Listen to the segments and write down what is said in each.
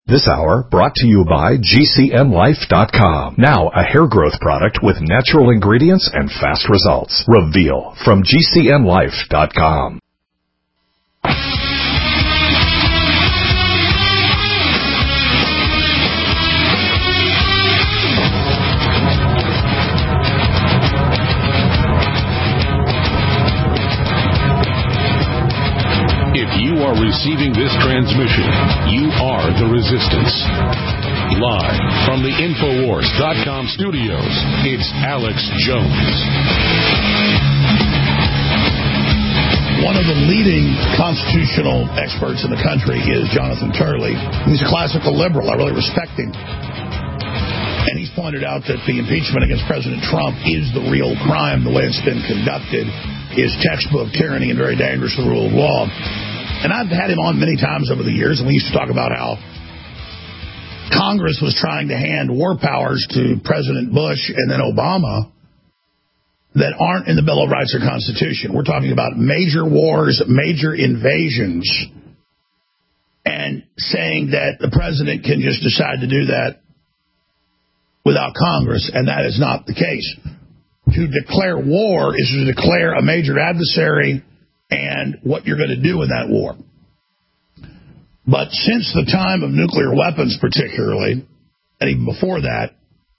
This hour brought to you by GCNlife.com. Now a hair growth product with natural ingredients and fast results. Reveal from GCNlife.com. If you are receiving this transmission, you are the resistance. Live from the Infowars.com studios, it's Alex Jones. One of the leading constitutional experts in the country is Jonathan Turley. He's a classical liberal. I really respect him. And he's pointed out that the impeachment against President Trump is the real crime. The way it's been conducted is textbook tyranny and very dangerous to the rule of law. And I've had him on many times over the years, and we used to talk about how Congress was trying to hand war powers to President Bush and then Obama that aren't in the Bill of Rights or Constitution. We're talking about major wars, major invasions, and saying that the president can just decide to do that without Congress, and that is not the case. To declare war is to declare a major adversary and what you're going to do in that war. But since the time of nuclear weapons particularly, and even before that,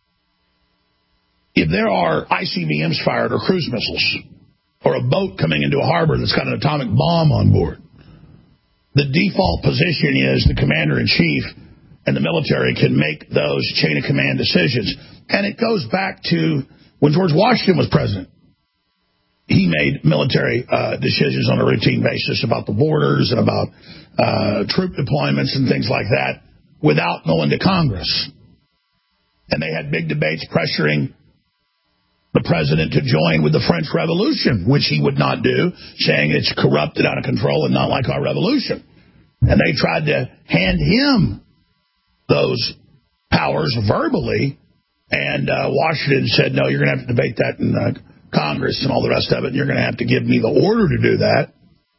if there are ICBMs fired or cruise missiles or a boat coming into a harbor that's got an atomic bomb on board, the default position is the commander-in-chief and the military can make those chain of command decisions. And it goes back to when George Washington was president. He made military decisions on a routine basis about the borders and about troop deployments and things like that without going to Congress. And they had big debates pressuring the president to join with the French Revolution, which he would not do, saying it's corrupted, out of control, and not like our revolution. And they tried to hand him those powers verbally, and Washington said, no, you're going to have to debate that in Congress and all the rest of it, and you're going to have to give me the order to do that.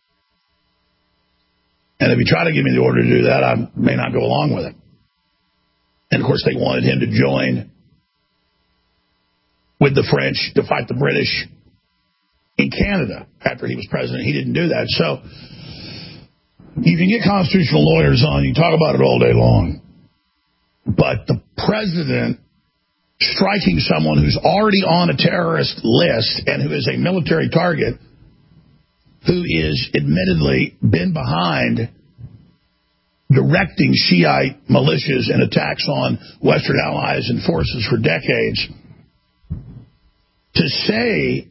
And if you try to give me the order to do that, I may not go along with it. And, of course, they wanted him to join with the French to fight the British in Canada after he was president. He didn't do that. So you can get constitutional lawyers on. You can talk about it all day long. But the president striking someone who's already on a terrorist list and who is a military target, who is admittedly been behind directing Shiite militias and attacks on Western allies and forces for decades, to say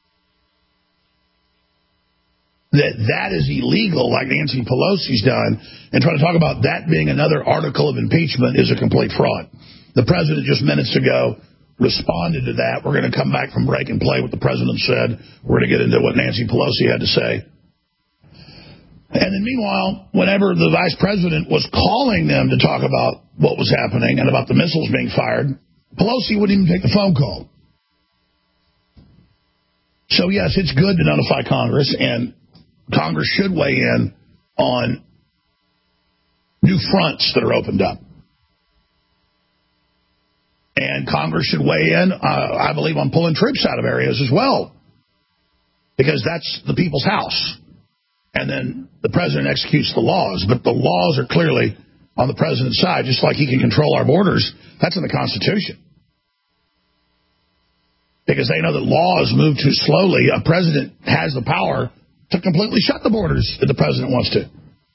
that is illegal like Nancy Pelosi's done and try to talk about that being another article of impeachment is a complete fraud. The president just minutes ago responded to that. We're going to come back from break and play what the president said. We're going to get into what Nancy Pelosi had to say. And then meanwhile, whenever the vice president was calling them to talk about what was happening and about the missiles being fired, Pelosi wouldn't even take the phone call. So, yes, it's good to notify Congress, and Congress should weigh in on new fronts that are opened up. And Congress should weigh in, I believe, on pulling troops out of areas as well, because that's the people's house. And then the president executes the laws. But the laws are clearly on the president's side, just like he can control our borders. That's in the Constitution. Because they know that laws move too slowly. A president has the power to completely shut the borders if the president wants to.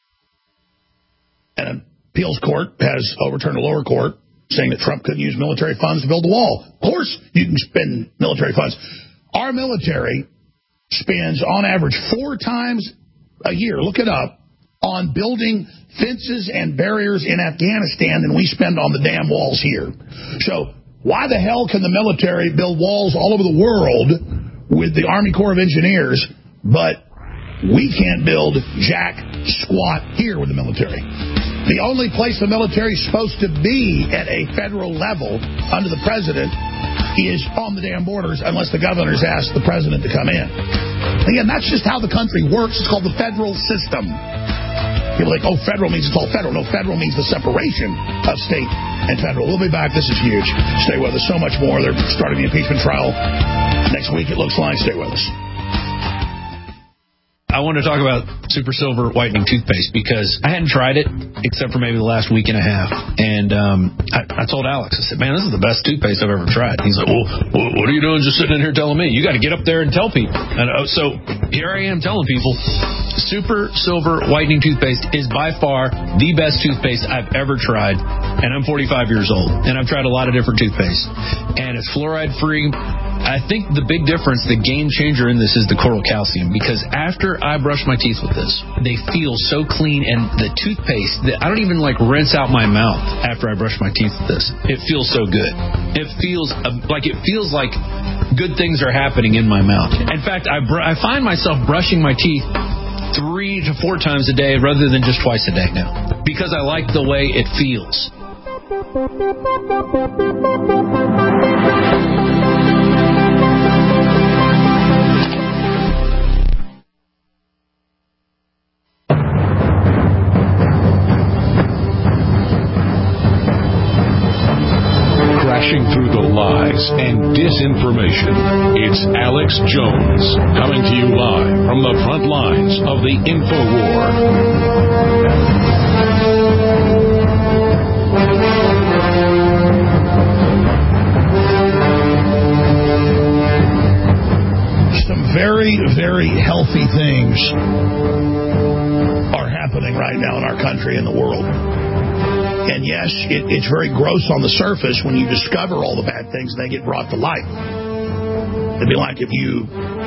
And an appeals court has overturned a lower court saying that Trump couldn't use military funds to build the wall. Of course you can spend military funds. Our military spends, on average, 4 times a year, look it up, on building fences and barriers in Afghanistan than we spend on the damn walls here. So why the hell can the military build walls all over the world with the Army Corps of Engineers, but we can't build jack squat here with the military? The only place the military is supposed to be at a federal level under the president is on the damn borders, unless the governors ask the president to come in. Again, that's just how the country works. It's called the federal system. People think, oh, federal means it's all federal. No, federal means the separation of state and federal. We'll be back. This is huge. Stay with us. So much more. They're starting the impeachment trial next week, it looks like. Stay with us. I want to talk about Super Silver whitening toothpaste because I hadn't tried it except for maybe the last week and a half. And I told Alex, I said, man, this is the best toothpaste I've ever tried. He's like, well, what are you doing just sitting in here telling me? You got to get up there and tell people. And so here I am telling people, Super Silver whitening toothpaste is by far the best toothpaste I've ever tried. And I'm 45 years old. And I've tried a lot of different toothpaste. And it's fluoride-free. I think the big difference, the game changer in this is the coral calcium, because after I brush my teeth with this, they feel so clean, and the toothpaste, I don't even rinse out my mouth after I brush my teeth with this. It feels so good. It feels like good things are happening in my mouth. In fact, I find myself brushing my teeth 3 to 4 times a day rather than just twice a day now, because I like the way it feels. Crashing through the lies and disinformation, it's Alex Jones, coming to you live from the front lines of the InfoWar. Some very, very healthy things are happening right now in our country and the world. And yes, it's very gross on the surface when you discover all the bad things and they get brought to light. It'd be like if you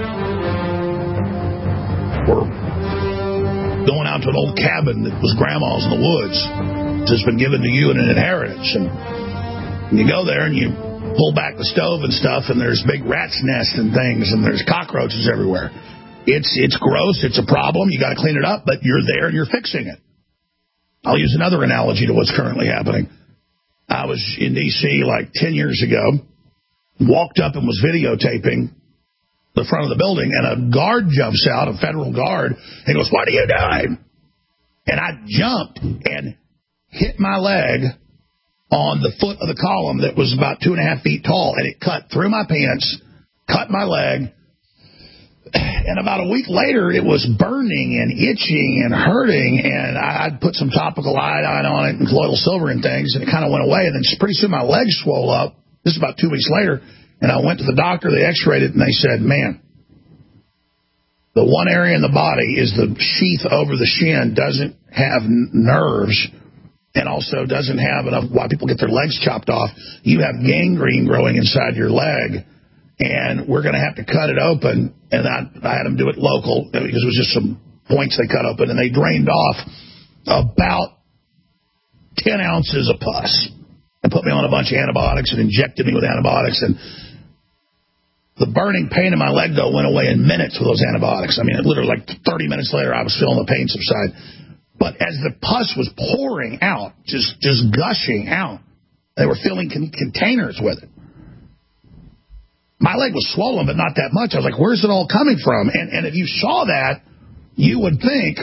were going out to an old cabin that was grandma's in the woods, just been given to you in an inheritance. And you go there and you pull back the stove and stuff, and there's big rat's nests and things, and there's cockroaches everywhere. It's gross. It's a problem. You got to clean it up, but you're there and you're fixing it. I'll use another analogy to what's currently happening. I was in D.C. 10 years ago, walked up and was videotaping the front of the building, and a guard jumps out, a federal guard, and goes, "What are you doing?" And I jumped and hit my leg on the foot of the column that was about 2.5 feet tall, and it cut through my pants, cut my leg. And about a week later, it was burning and itching and hurting, and I'd put some topical iodine on it and colloidal silver and things, and it kind of went away. And then pretty soon my legs swelled up. This is about 2 weeks later, and I went to the doctor. They x-rayed it, and they said, man, the one area in the body is the sheath over the shin doesn't have nerves and also doesn't have enough. Why people get their legs chopped off. You have gangrene growing inside your leg. And we're going to have to cut it open. And I had them do it local because it was just some points they cut open. And they drained off about 10 ounces of pus and put me on a bunch of antibiotics and injected me with antibiotics. And the burning pain in my leg, though, went away in minutes with those antibiotics. I mean, it literally 30 minutes later, I was feeling the pain subside. But as the pus was pouring out, just gushing out, they were filling containers with it. My leg was swollen, but not that much. I was like, where's it all coming from? And if you saw that, you would think,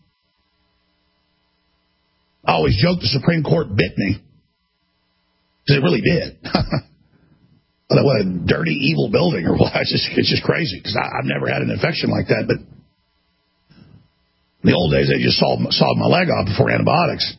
I always joke the Supreme Court bit me. Because it really did. What a dirty, evil building or what. It's just crazy. Because I've never had an infection like that. But in the old days, they just sawed my leg off before antibiotics.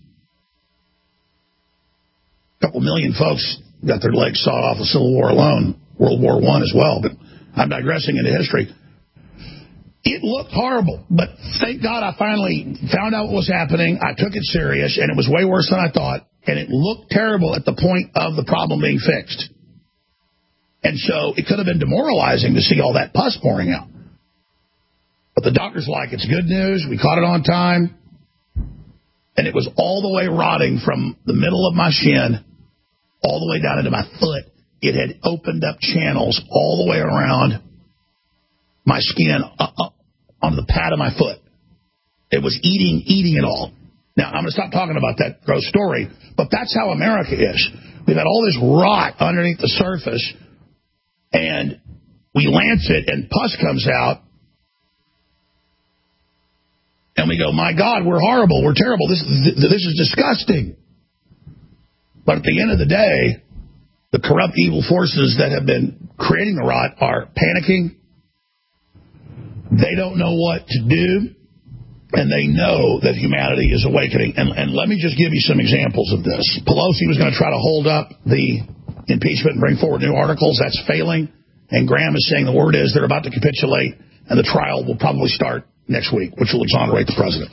A couple million folks got their legs sawed off in the Civil War alone. World War I as well, but I'm digressing into history. It looked horrible, but thank God I finally found out what was happening. I took it serious, and it was way worse than I thought, and it looked terrible at the point of the problem being fixed. And so it could have been demoralizing to see all that pus pouring out. But the doctor's like, it's good news. We caught it on time. And it was all the way rotting from the middle of my shin all the way down into my foot. It had opened up channels all the way around my skin onto the pad of my foot. It was eating it all. Now, I'm going to stop talking about that gross story, but that's how America is. We've had all this rot underneath the surface, and we lance it, and pus comes out, And we go, my God, we're horrible, we're terrible, this is disgusting. But at the end of the day, the corrupt evil forces that have been creating the rot are panicking. They don't know what to do, and they know that humanity is awakening. And let me just give you some examples of this. Pelosi was going to try to hold up the impeachment and bring forward new articles. That's failing. And Graham is saying the word is they're about to capitulate, and the trial will probably start next week, which will exonerate the president.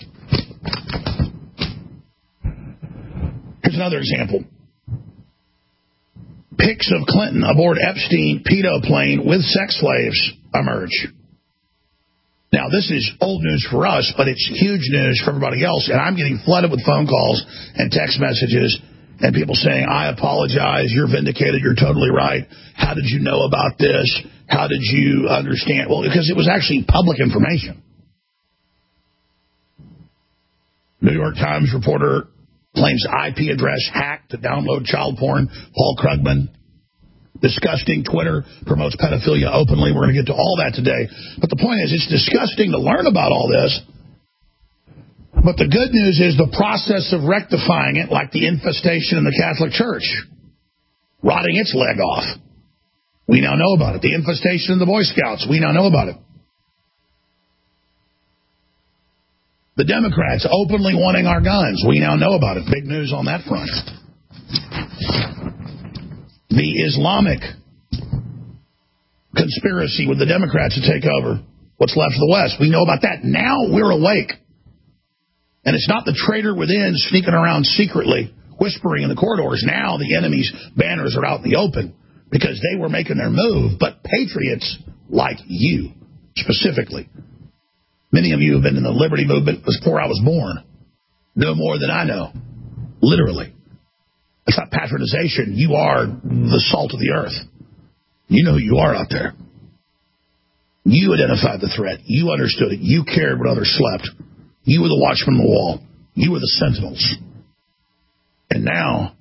Here's another example. Pics of Clinton aboard Epstein pedo plane with sex slaves emerge. Now, this is old news for us, but it's huge news for everybody else. And I'm getting flooded with phone calls and text messages and people saying, I apologize, you're vindicated, you're totally right. How did you know about this? How did you understand? Well, because it was actually public information. New York Times reporter claims IP address hacked to download child porn. Paul Krugman. Disgusting. Twitter promotes pedophilia openly. We're going to get to all that today. But the point is, it's disgusting to learn about all this. But the good news is the process of rectifying it, like the infestation in the Catholic Church, rotting its leg off. We now know about it. The infestation in the Boy Scouts. We now know about it. The Democrats openly wanting our guns. We now know about it. Big news on that front. The Islamic conspiracy with the Democrats to take over what's left of the West. We know about that. Now we're awake. And it's not the traitor within sneaking around secretly, whispering in the corridors. Now the enemy's banners are out in the open because they were making their move. But patriots like you, specifically, many of you have been in the liberty movement before I was born. No more than I know. Literally. It's not patronization. You are the salt of the earth. You know who you are out there. You identified the threat. You understood it. You cared when others slept. You were the watchman on the wall. You were the sentinels. And now,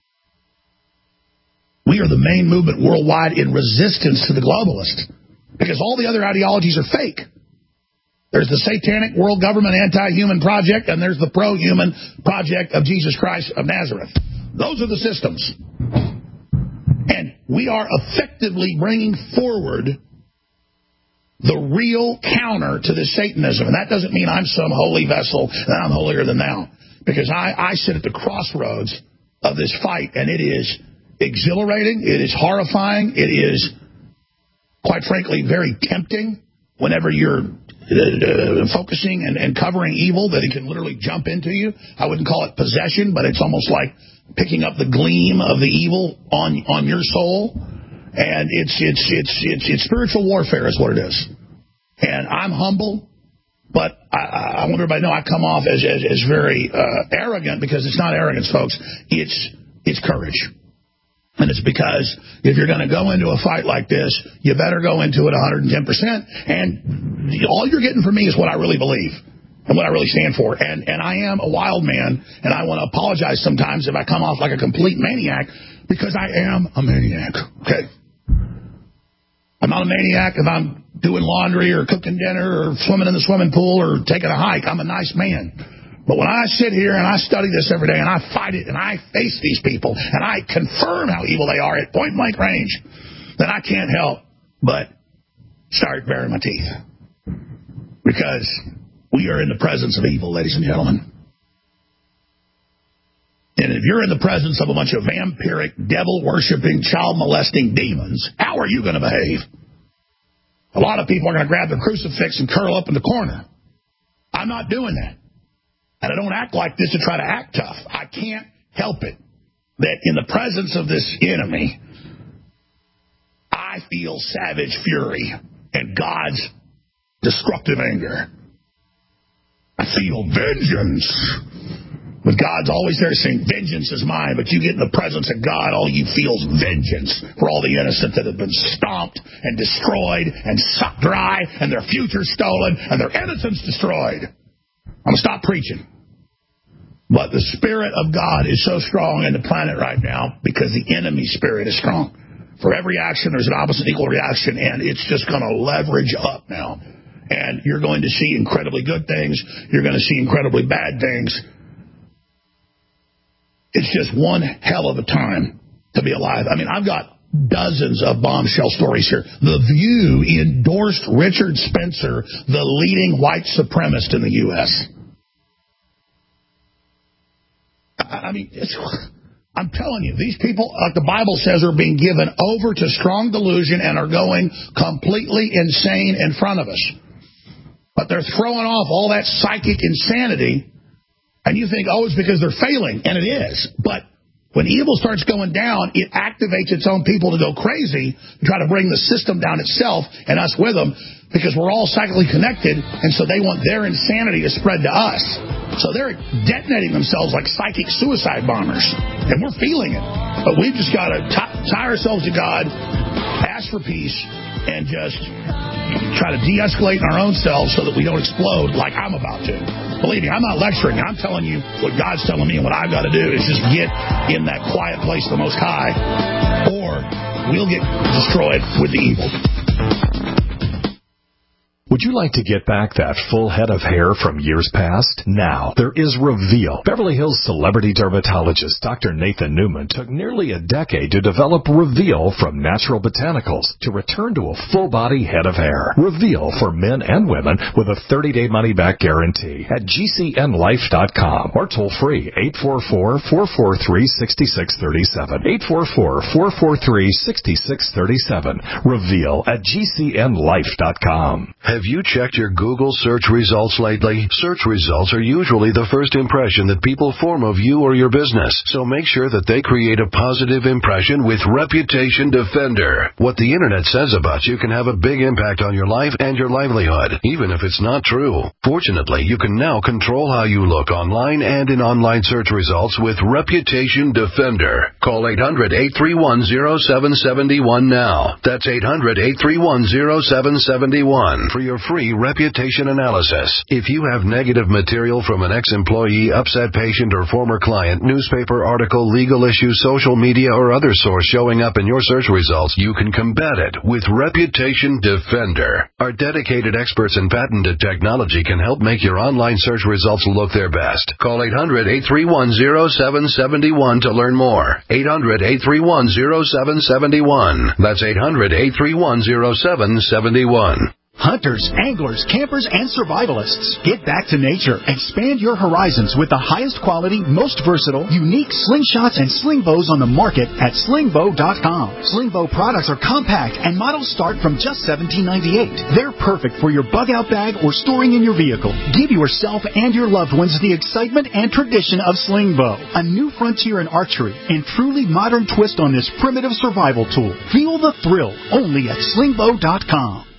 we are the main movement worldwide in resistance to the globalists. Because all the other ideologies are fake. There's the satanic world government anti-human project, and there's the pro-human project of Jesus Christ of Nazareth. Those are the systems. And we are effectively bringing forward the real counter to this Satanism. And that doesn't mean I'm some holy vessel and I'm holier than thou. Because I sit at the crossroads of this fight, and it is exhilarating. It is horrifying. It is, quite frankly, very tempting whenever you're focusing and covering evil, that it can literally jump into you. I wouldn't call it possession, but it's almost like picking up the gleam of the evil on your soul. And it's spiritual warfare is what it is. And I'm humble, but I want everybody to know I come off as very arrogant, because it's not arrogance, folks. It's courage. And it's because if you're going to go into a fight like this, you better go into it 110%. And all you're getting from me is what I really believe and what I really stand for. And I am a wild man, and I want to apologize sometimes if I come off like a complete maniac, because I am a maniac. Okay? I'm not a maniac if I'm doing laundry or cooking dinner or swimming in the swimming pool or taking a hike. I'm a nice man. But when I sit here and I study this every day and I fight it and I face these people and I confirm how evil they are at point blank range, then I can't help but start baring my teeth. Because we are in the presence of evil, ladies and gentlemen. And if you're in the presence of a bunch of vampiric, devil-worshipping, child-molesting demons, how are you going to behave? A lot of people are going to grab their crucifix and curl up in the corner. I'm not doing that. And I don't act like this to try to act tough. I can't help it that in the presence of this enemy, I feel savage fury and God's destructive anger. I feel vengeance. But God's always there saying, vengeance is mine. But you get in the presence of God, all you feel is vengeance for all the innocent that have been stomped and destroyed and sucked dry and their future stolen and their innocence destroyed. I'm going to stop preaching. But the Spirit of God is so strong in the planet right now because the enemy spirit is strong. For every action, there's an opposite equal reaction, and it's just going to leverage up now. and you're going to see incredibly good things. You're going to see incredibly bad things. It's just one hell of a time to be alive. I mean, I've got dozens of bombshell stories here. The View endorsed Richard Spencer, the leading white supremacist in the U.S. I mean, I'm telling you, these people, like the Bible says, are being given over to strong delusion and are going completely insane in front of us. But they're throwing off all that psychic insanity, and you think, oh, it's because they're failing, and it is. But when evil starts going down, it activates its own people to go crazy and try to bring the system down itself and us with them, because we're all psychically connected, and so they want their insanity to spread to us. So they're detonating themselves like psychic suicide bombers, and we're feeling it. But we've just got to tie ourselves to God, ask for peace, and just try to de-escalate in our own selves so that we don't explode like I'm about to. Believe me, I'm not lecturing. I'm telling you what God's telling me, and what I've got to do is just get in that quiet place of the Most High, or we'll get destroyed with the evil. Would you like to get back that full head of hair from years past? Now, there is Reveal. Beverly Hills celebrity dermatologist Dr. Nathan Newman took nearly a decade to develop Reveal from natural botanicals to return to a full-body head of hair. Reveal for men and women with a 30-day money-back guarantee at GCNlife.com or toll-free 844-443-6637. 844-443-6637. Reveal at GCNlife.com. Have you checked your Google search results lately? Search results are usually the first impression that people form of you or your business, so make sure that they create a positive impression with Reputation Defender. What the internet says about you can have a big impact on your life and your livelihood, even if it's not true. Fortunately, you can now control how you look online and in online search results with Reputation Defender. Call 800-831-0771 now. That's 800-831-0771 for your free reputation analysis. If you have negative material from an ex-employee, upset patient, or former client, newspaper article, legal issue, social media, or other source showing up in your search results, you can combat it with Reputation Defender. Our dedicated experts in patented technology can help make your online search results look their best. Call 800-831-0771 to learn more. 800-831-0771. That's 800-831-0771. Hunters, anglers, campers, and survivalists. Get back to nature. Expand your horizons with the highest quality, most versatile, unique slingshots and sling bows on the market at slingbow.com. Slingbow products are compact and models start from just $17.98. They're perfect for your bug-out bag or storing in your vehicle. Give yourself and your loved ones the excitement and tradition of Slingbow, a new frontier in archery and truly modern twist on this primitive survival tool. Feel the thrill only at slingbow.com.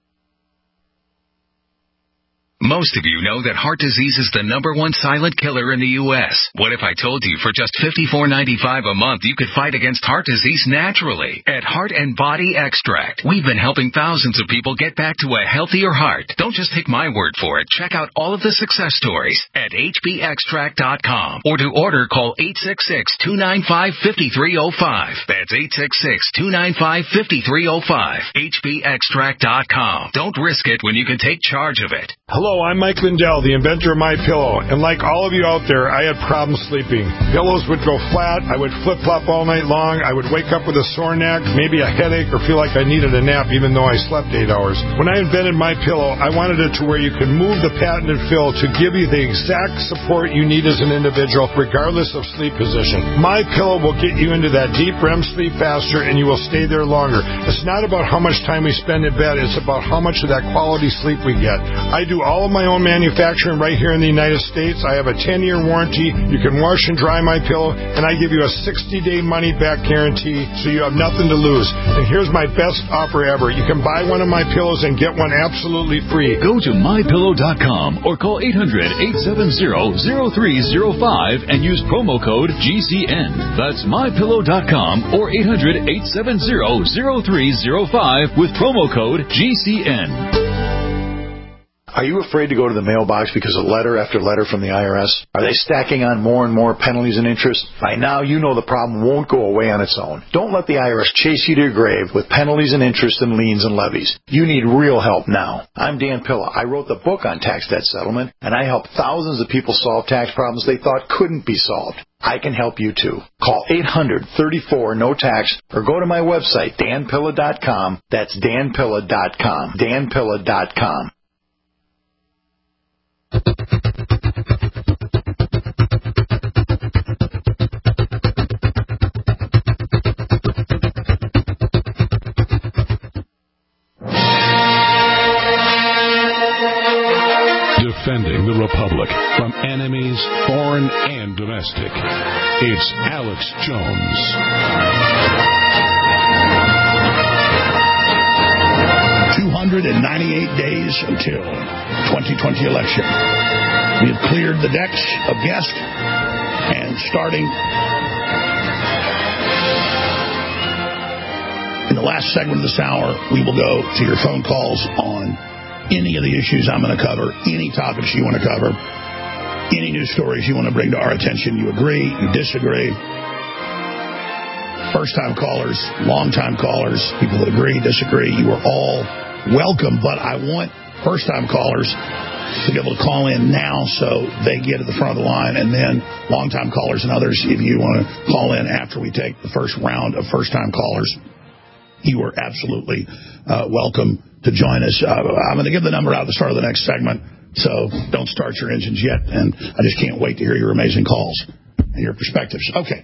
Most of you know that heart disease is the #1 silent killer in the U.S. What if I told you for just $54.95 a month you could fight against heart disease naturally? At Heart and Body Extract, we've been helping thousands of people get back to a healthier heart. Don't just take my word for it. Check out all of the success stories at hbextract.com, or to order, call 866-295-5305. That's 866-295-5305. hbextract.com. Don't risk it when you can take charge of it. Hello, I'm Mike Lindell, the inventor of MyPillow, and like all of you out there, I had problems sleeping. Pillows would go flat, I would flip-flop all night long, I would wake up with a sore neck, maybe a headache, or feel like I needed a nap even though I slept 8 hours. When I invented MyPillow, I wanted it to where you could move the patented fill to give you the exact support you need as an individual, regardless of sleep position. MyPillow will get you into that deep REM sleep faster, and you will stay there longer. It's not about how much time we spend in bed, it's about how much of that quality sleep we get. I do all of my own manufacturing right here in the United States. I have a 10-year warranty. You can wash and dry MyPillow, and I give you a 60-day money-back guarantee, so you have nothing to lose. And here's my best offer ever. You can buy one of my pillows and get one absolutely free. Go to MyPillow.com or call 800-870-0305 and use promo code GCN. That's MyPillow.com or 800-870-0305 with promo code GCN. Are you afraid to go to the mailbox because of letter after letter from the IRS? Are they stacking on more and more penalties and interest? By now, you know the problem won't go away on its own. Don't let the IRS chase you to your grave with penalties and interest and liens and levies. You need real help now. I'm Dan Pilla. I wrote the book on tax debt settlement, and I helped thousands of people solve tax problems they thought couldn't be solved. I can help you too. Call 800-34-NO-TAX or go to my website, danpilla.com. That's danpilla.com. danpilla.com. Defending the Republic from enemies, foreign and domestic. It's Alex Jones. 298 days until 2020 election. We have cleared the decks of guests, and starting in the last segment of this hour, we will go to your phone calls on any of the issues I'm going to cover, any topics you want to cover, any news stories you want to bring to our attention. You agree, you disagree. First-time callers, long-time callers, people that agree, disagree, you are all welcome. But I want first-time callers to be able to call in now so they get at the front of the line, and then long-time callers and others, if you want to call in after we take the first round of first-time callers, you are absolutely welcome to join us. I'm going to give the number out at the start of the next segment, so don't start your engines yet, and I just can't wait to hear your amazing calls and your perspectives. Okay.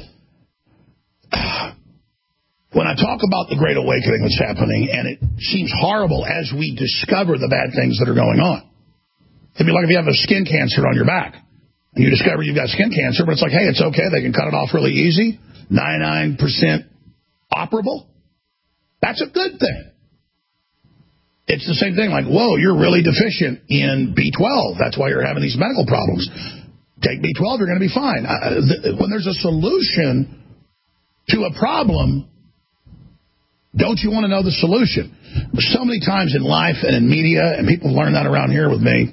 When I talk about the Great Awakening that's happening, and it seems horrible as we discover the bad things that are going on. It'd be like if you have a skin cancer on your back, and you discover you've got skin cancer, but it's like, hey, it's okay, they can cut it off really easy, 99% operable. That's a good thing. It's the same thing, like, whoa, you're really deficient in B12. That's why you're having these medical problems. Take B12, you're going to be fine. When there's a solution to a problem, don't you want to know the solution? So many times in life and in media, and people have learned that around here with me,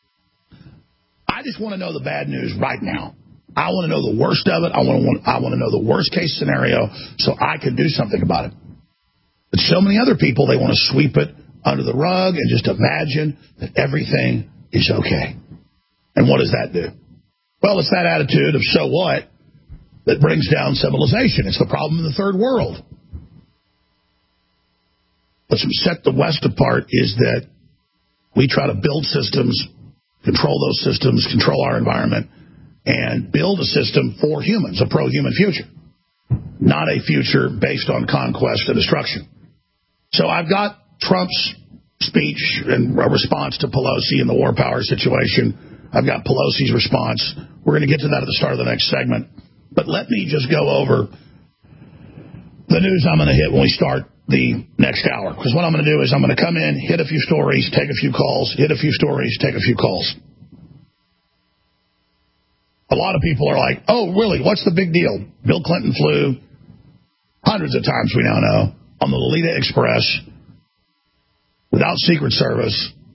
I just want to know the bad news right now. I want to know the worst of it. I want to know the worst case scenario so I can do something about it. But so many other people, they want to sweep it under the rug and just imagine that everything is okay. And what does that do? Well, it's that attitude of so what that brings down civilization. It's the problem in the third world. What's set the West apart is that we try to build systems, control those systems, control our environment, and build a system for humans, a pro-human future, not a future based on conquest and destruction. So I've got Trump's speech and a response to Pelosi in the war power situation. I've got Pelosi's response. We're going to get to that at the start of the next segment. But let me just go over the news I'm going to hit when we start the next hour. Because what I'm going to do is I'm going to come in, hit a few stories, take a few calls, hit a few stories, take a few calls. A lot of people are like, oh, really, what's the big deal? Bill Clinton flew hundreds of times, we now know, on the Lolita Express without Secret Service.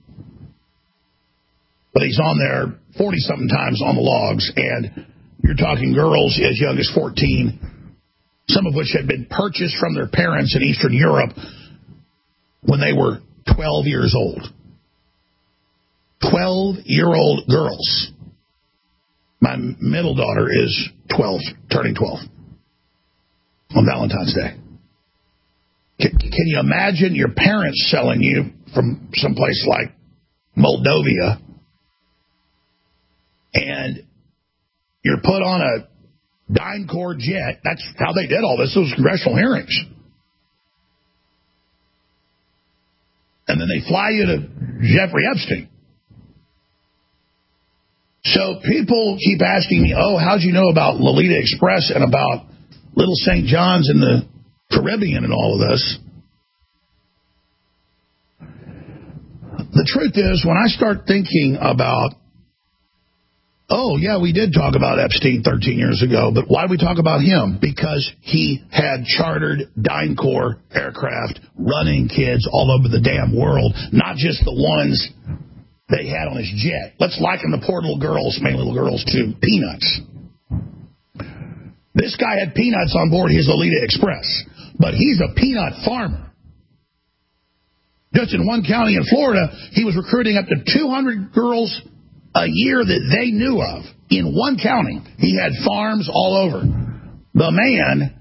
But he's on there 40-something times on the logs, and you're talking girls as young as 14, some of which had been purchased from their parents in Eastern Europe when they were 12 years old. 12-year-old girls. My middle daughter is 12, turning 12 on Valentine's Day. Can you imagine your parents selling you from someplace like Moldova, and you're put on a DynCorp jet? That's how they did all this. Those congressional hearings. And then they fly you to Jeffrey Epstein. So people keep asking me, oh, how'd you know about Lolita Express and about Little St. John's in the Caribbean and all of this? The truth is, when I start thinking about, oh, yeah, we did talk about Epstein 13 years ago, but why did we talk about him? Because he had chartered DynCorp aircraft running kids all over the damn world, not just the ones they had on his jet. Let's liken the poor little girls, mainly little girls, to peanuts. This guy had peanuts on board his Alita Express, but he's a peanut farmer. Just in one county in Florida, he was recruiting up to 200 girls a year that they knew of. In one county, he had farms all over. The man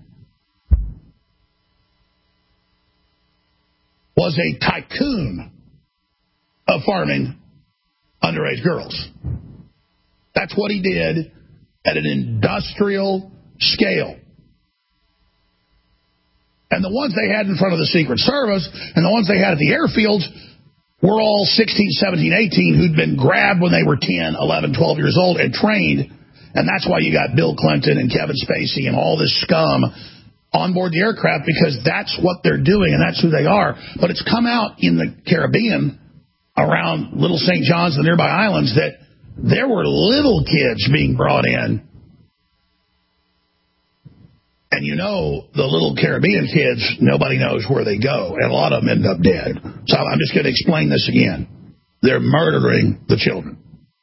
was a tycoon of farming underage girls. That's what he did at an industrial scale. And the ones they had in front of the Secret Service and the ones they had at the airfields were all 16, 17, 18 who'd been grabbed when they were 10, 11, 12 years old and trained. And that's why you got Bill Clinton and Kevin Spacey and all this scum on board the aircraft, because that's what they're doing and that's who they are. But it's come out in the Caribbean around Little St. John's and the nearby islands that there were little kids being brought in. And you know, the little Caribbean kids, nobody knows where they go. And a lot of them end up dead. So I'm just going to explain this again. They're murdering the children.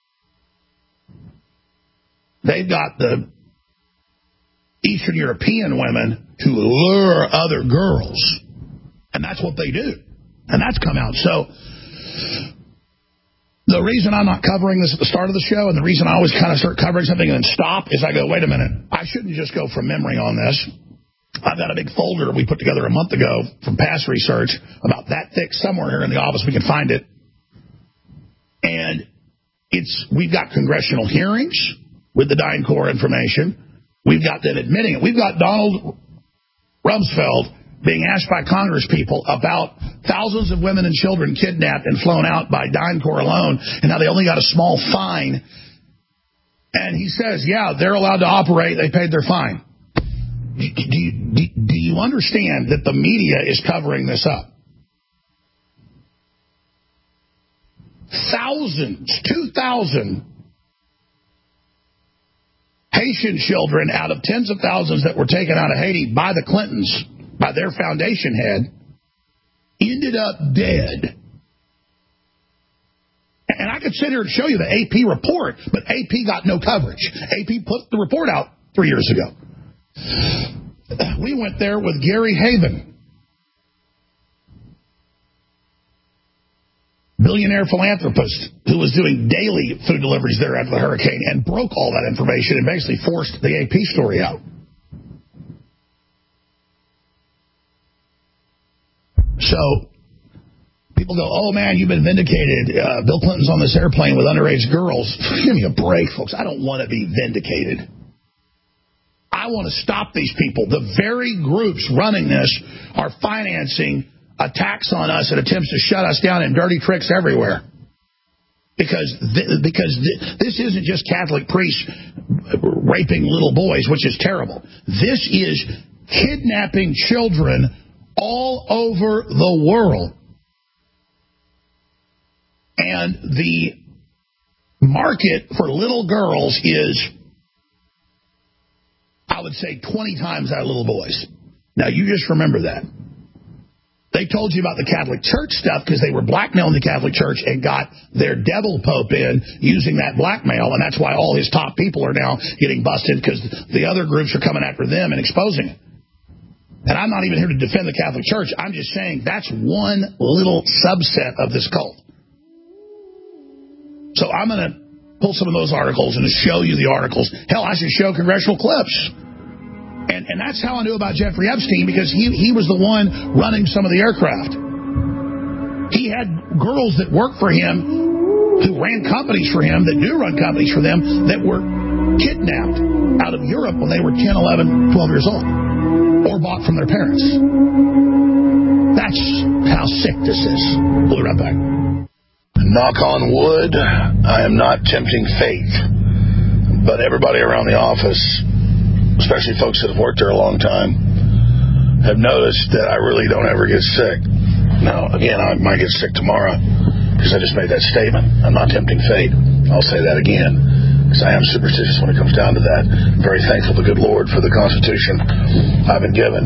They've got the Eastern European women who lure other girls. And that's what they do. And that's come out. So the reason I'm not covering this at the start of the show, and the reason I always kind of start covering something and then stop, is I go, wait a minute, I shouldn't just go from memory on this. I've got a big folder we put together a month ago from past research about that thick somewhere here in the office. We can find it. And we've got congressional hearings with the DynCorp information. We've got them admitting it. We've got Donald Rumsfeld being asked by Congress people about thousands of women and children kidnapped and flown out by DynCorp alone, and now they only got a small fine. And he says, yeah, they're allowed to operate. They paid their fine. Do you understand that the media is covering this up? Thousands, 2,000 Haitian children out of tens of thousands that were taken out of Haiti by the Clintons, by their foundation head, ended up dead. And I could sit here and show you the AP report, but AP got no coverage. AP put the report out 3 years ago. We went there with Gary Haven, billionaire philanthropist who was doing daily food deliveries there after the hurricane, and broke all that information and basically forced the AP story out. So people go, oh, man, you've been vindicated. Bill Clinton's on this airplane with underage girls. Give me a break, folks. I don't want to be vindicated. I want to stop these people. The very groups running this are financing attacks on us and attempts to shut us down and dirty tricks everywhere. Because this isn't just Catholic priests raping little boys, which is terrible. This is kidnapping children all over the world. And the market for little girls is, I would say, 20 times that of little boys. Now, you just remember that. They told you about the Catholic Church stuff because they were blackmailing the Catholic Church and got their devil pope in using that blackmail, and that's why all his top people are now getting busted, because the other groups are coming after them and exposing it. And I'm not even here to defend the Catholic Church. I'm just saying that's one little subset of this cult. So I'm going to pull some of those articles and show you the articles. Hell, I should show congressional clips. And that's how I knew about Jeffrey Epstein, because he was the one running some of the aircraft. He had girls that worked for him, who ran companies for him, that do run companies for them, that were kidnapped out of Europe when they were 10, 11, 12 years old, or bought from their parents. That's how sick this is. We'll be right back. Knock on wood, I am not tempting fate, but everybody around the office, especially folks that have worked there a long time, have noticed that I really don't ever get sick. Now, again, I might get sick tomorrow because I just made that statement. I'm not tempting fate. I'll say that again, because I am superstitious when it comes down to that. I'm very thankful to the good Lord for the Constitution I've been given.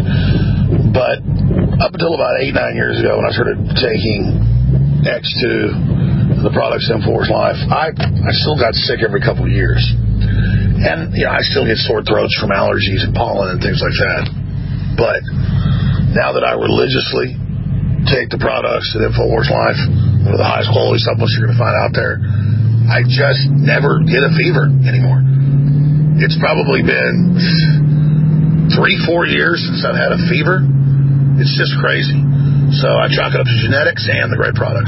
But up until about 8-9 years ago, when I started taking X2 the products InfoWars Life. I still got sick every couple of years. And, I still get sore throats from allergies and pollen and things like that. But now that I religiously take the products at InfoWars Life, one of the highest quality supplements you're going to find out there, I just never get a fever anymore. It's probably been 3-4 years since I've had a fever. It's just crazy. So I chalk it up to genetics and the great products.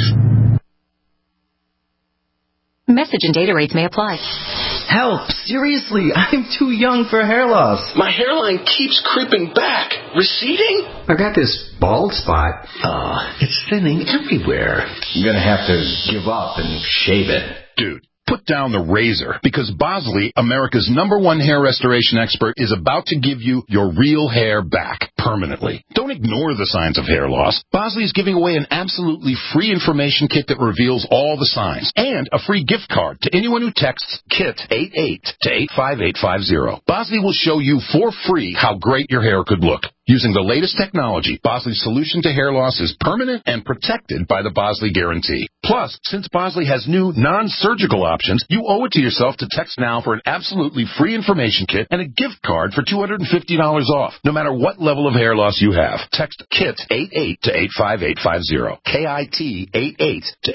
Message and data rates may apply. Help! Seriously, I'm too young for hair loss. My hairline keeps creeping back. Receding? I got this bald spot. It's thinning everywhere. I'm gonna have to give up and shave it. Dude, put down the razor, because Bosley, America's #1 hair restoration expert, is about to give you your real hair back permanently. Don't ignore the signs of hair loss. Bosley is giving away an absolutely free information kit that reveals all the signs, and a free gift card to anyone who texts KIT88 to 85850. Bosley will show you for free how great your hair could look. Using the latest technology, Bosley's solution to hair loss is permanent and protected by the Bosley Guarantee. Plus, since Bosley has new non-surgical options, you owe it to yourself to text now for an absolutely free information kit and a gift card for $250 off, no matter what level of hair loss you have. Text KIT88 to 85850. KIT88 to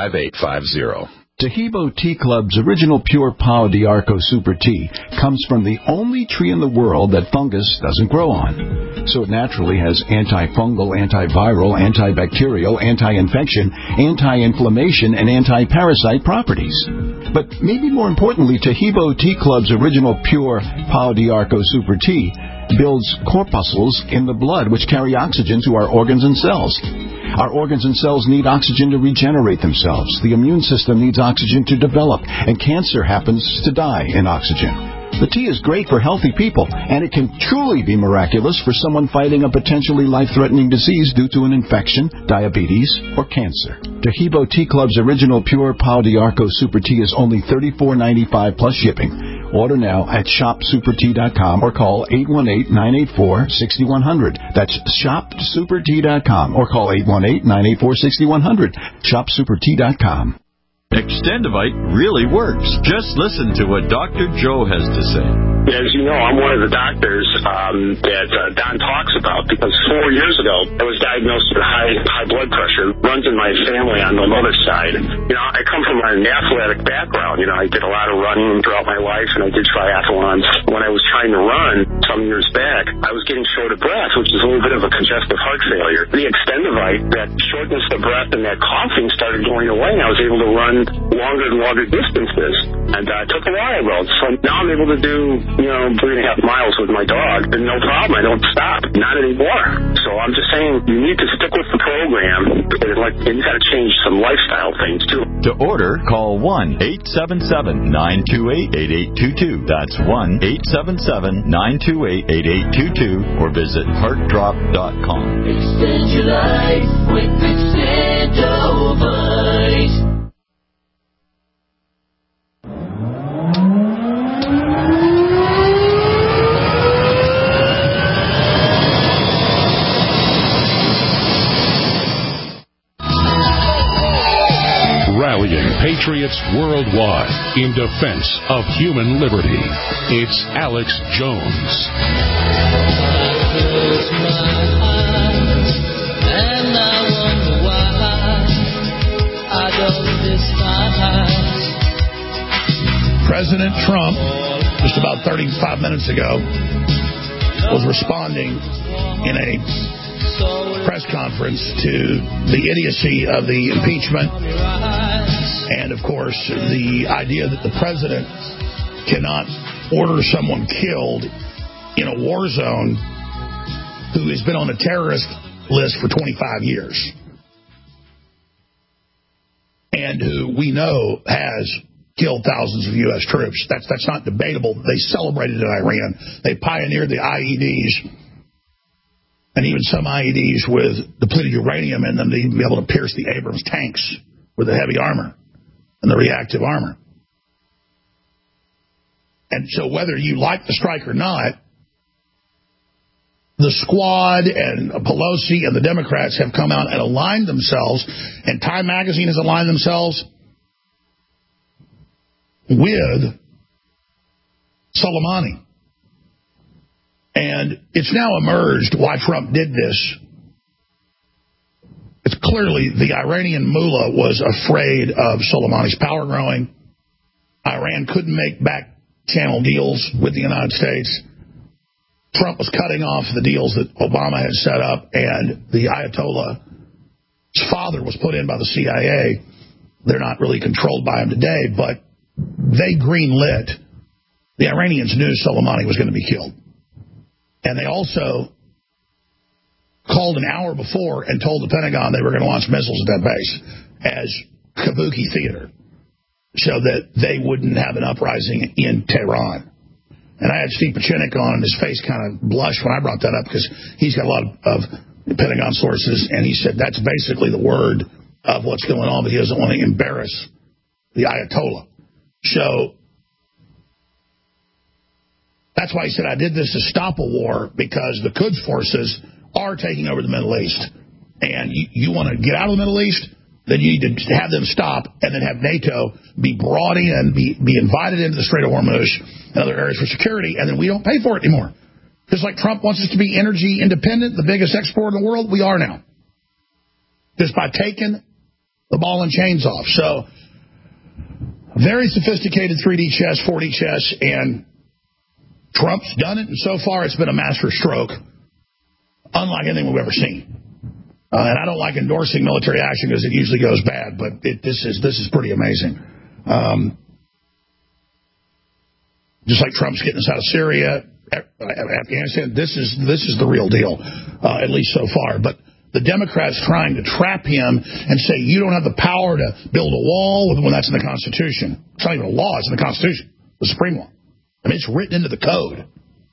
85850. Tahibo Tea Club's original pure Pau d'Arco Super Tea comes from the only tree in the world that fungus doesn't grow on. So it naturally has antifungal, antiviral, antibacterial, anti-infection, anti-inflammation, and anti-parasite properties. But maybe more importantly, Tahibo Tea Club's original pure Pau d'Arco Super Tea builds corpuscles in the blood which carry oxygen to our organs and cells. Our organs and cells need oxygen to regenerate themselves. The immune system needs oxygen to develop, and cancer happens to die in oxygen. The tea is great for healthy people, and it can truly be miraculous for someone fighting a potentially life-threatening disease due to an infection, diabetes, or cancer. Tahibo Tea Club's original pure Pau d'Arco Super Tea is only $34.95 plus shipping. Order now at shopsupertea.com or call 818-984-6100. That's shopsupertea.com or call 818-984-6100. Shopsupertea.com. Extendivite really works. Just listen to what Dr. Joe has to say. As you know, I'm one of the doctors that Don talks about, because 4 years ago I was diagnosed with high blood pressure. Runs in my family on my mother's side. I come from an athletic background. I did a lot of running throughout my life, and I did triathlons. When I was trying to run some years back, I was getting short of breath, which is a little bit of a congestive heart failure. The Extendivite, that shortness of breath and that coughing started going away, and I was able to run longer and longer distances. And I took a while. So now I'm able to do 3.5 miles with my dog, and no problem. I don't stop. Not anymore. So I'm just saying, you need to stick with the program. And you got to change some lifestyle things too. To order, call 1-877-928-8822. That's 1-877-928-8822, or visit heartdrop.com. Extend your life with Extendivite. Rallying patriots worldwide in defense of human liberty. It's Alex Jones. President Trump, just about 35 minutes ago, was responding in a press conference to the idiocy of the impeachment and, of course, the idea that the president cannot order someone killed in a war zone who has been on a terrorist list for 25 years and who we know has killed thousands of U.S. troops. That's not debatable. They celebrated in Iran. They pioneered the IEDs, and even some IEDs with depleted uranium in them to even be able to pierce the Abrams tanks with the heavy armor and the reactive armor. And so whether you like the strike or not, the squad and Pelosi and the Democrats have come out and aligned themselves, and Time Magazine has aligned themselves, with Soleimani. And it's now emerged why Trump did this. It's clearly the Iranian mullah was afraid of Soleimani's power growing. Iran couldn't make back channel deals with the United States. Trump was cutting off the deals that Obama had set up, and the Ayatollah's father was put in by the CIA. They're not really controlled by him today, but they greenlit. The Iranians knew Soleimani was going to be killed. And they also called an hour before and told the Pentagon they were going to launch missiles at that base as kabuki theater so that they wouldn't have an uprising in Tehran. And I had Steve Pachinik on, and his face kind of blushed when I brought that up because he's got a lot of Pentagon sources, and he said that's basically the word of what's going on, but he doesn't want to embarrass the Ayatollah. So that's why he said, I did this to stop a war because the Quds forces are taking over the Middle East. And you want to get out of the Middle East, then you need to have them stop and then have NATO be brought in, be invited into the Strait of Hormuz and other areas for security, and then we don't pay for it anymore. Just like Trump wants us to be energy independent, the biggest exporter in the world, we are now. Just by taking the ball and chains off. So, very sophisticated 3D chess, 4D chess, and Trump's done it, and so far it's been a master stroke, unlike anything we've ever seen. And I don't like endorsing military action because it usually goes bad, but this is pretty amazing. Just like Trump's getting us out of Syria, Afghanistan, this is the real deal, at least so far. But the Democrats trying to trap him and say you don't have the power to build a wall when that's in the Constitution. It's not even a law, it's in the Constitution, the Supreme Law. I mean, it's written into the code.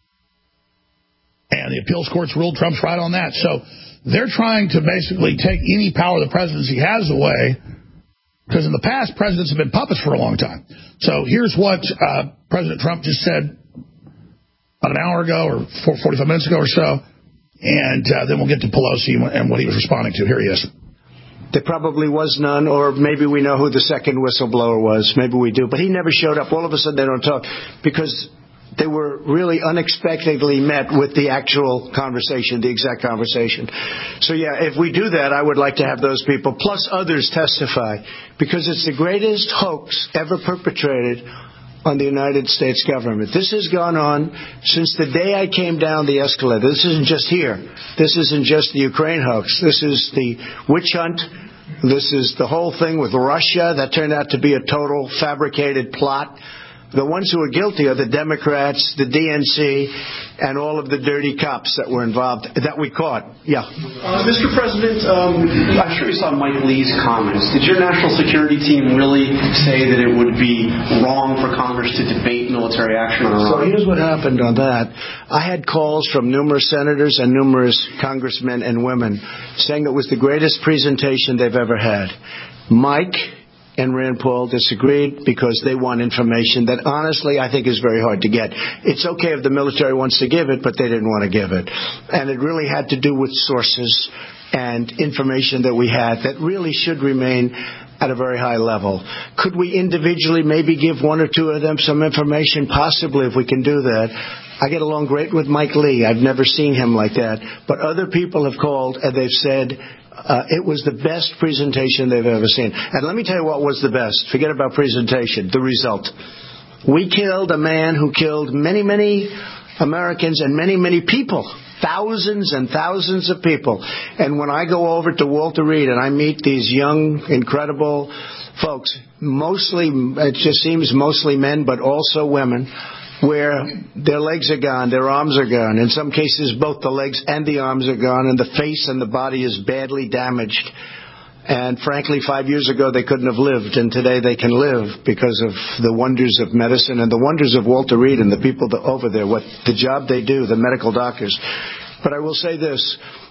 And the appeals courts ruled Trump's right on that. So they're trying to basically take any power the presidency has away, because in the past, presidents have been puppets for a long time. So here's what President Trump just said about an hour ago or 45 minutes ago or so, and then we'll get to Pelosi and what he was responding to. Here he is. There probably was none, or maybe we know who the second whistleblower was. Maybe we do. But he never showed up. All of a sudden they don't talk because they were really unexpectedly met with the actual conversation, the exact conversation. So, yeah, if we do that, I would like to have those people, plus others, testify, because it's the greatest hoax ever perpetrated on the United States government. This has gone on since the day I came down the escalator. This isn't just here. This isn't just the Ukraine hoax. This is the witch hunt. This is the whole thing with Russia that turned out to be a total fabricated plot. The ones who are guilty are the Democrats, the DNC, and all of the dirty cops that were involved, that we caught. Yeah. Mr. President, I'm sure you saw Mike Lee's comments. Did your national security team really say that it would be wrong for Congress to debate military action on Iran? So here's what happened on that. I had calls from numerous senators and numerous congressmen and women saying it was the greatest presentation they've ever had. Mike and Rand Paul disagreed because they want information that, honestly, I think is very hard to get. It's okay if the military wants to give it, but they didn't want to give it. And it really had to do with sources and information that we had that really should remain at a very high level. Could we individually maybe give one or two of them some information? Possibly, if we can do that. I get along great with Mike Lee. I've never seen him like that. But other people have called and they've said it was the best presentation they've ever seen. And let me tell you what was the best. Forget about presentation. The result. We killed a man who killed many, many Americans and many, many people. Thousands and thousands of people. And when I go over to Walter Reed and I meet these young, incredible folks, mostly, it just seems mostly men, but also women, where their legs are gone, their arms are gone. In some cases, both the legs and the arms are gone, and the face and the body is badly damaged. And frankly, 5 years ago, they couldn't have lived, and today they can live because of the wonders of medicine and the wonders of Walter Reed and the people over there, what the job they do, the medical doctors. But I will say this.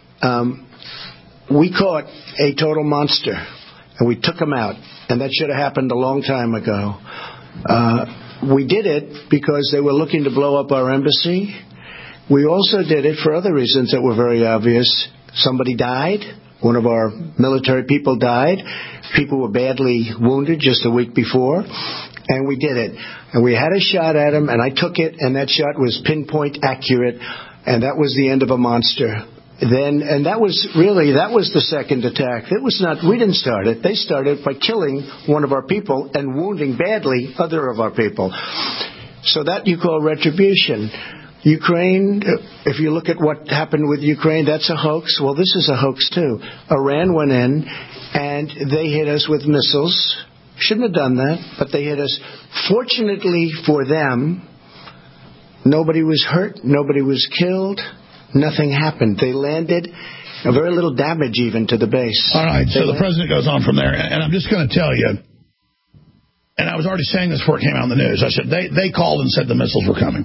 We caught a total monster, and we took him out, and that should have happened a long time ago. We did it because they were looking to blow up our embassy. We also did it for other reasons that were very obvious. Somebody died. One of our military people died. People were badly wounded just a week before. And we did it. And we had a shot at him, and I took it, and that shot was pinpoint accurate, and that was the end of a monster. And that was the second attack. We didn't start it. They started by killing one of our people and wounding badly other of our people. So that you call retribution. Ukraine, if you look at what happened with Ukraine, that's a hoax. Well, this is a hoax too. Iran went in and they hit us with missiles. Shouldn't have done that, but they hit us. Fortunately for them, nobody was hurt, nobody was killed, nothing happened. They landed, very little damage even to the base. All right, so the president goes on from there, and I'm just going to tell you, and I was already saying this before it came out in the news, I said they called and said the missiles were coming.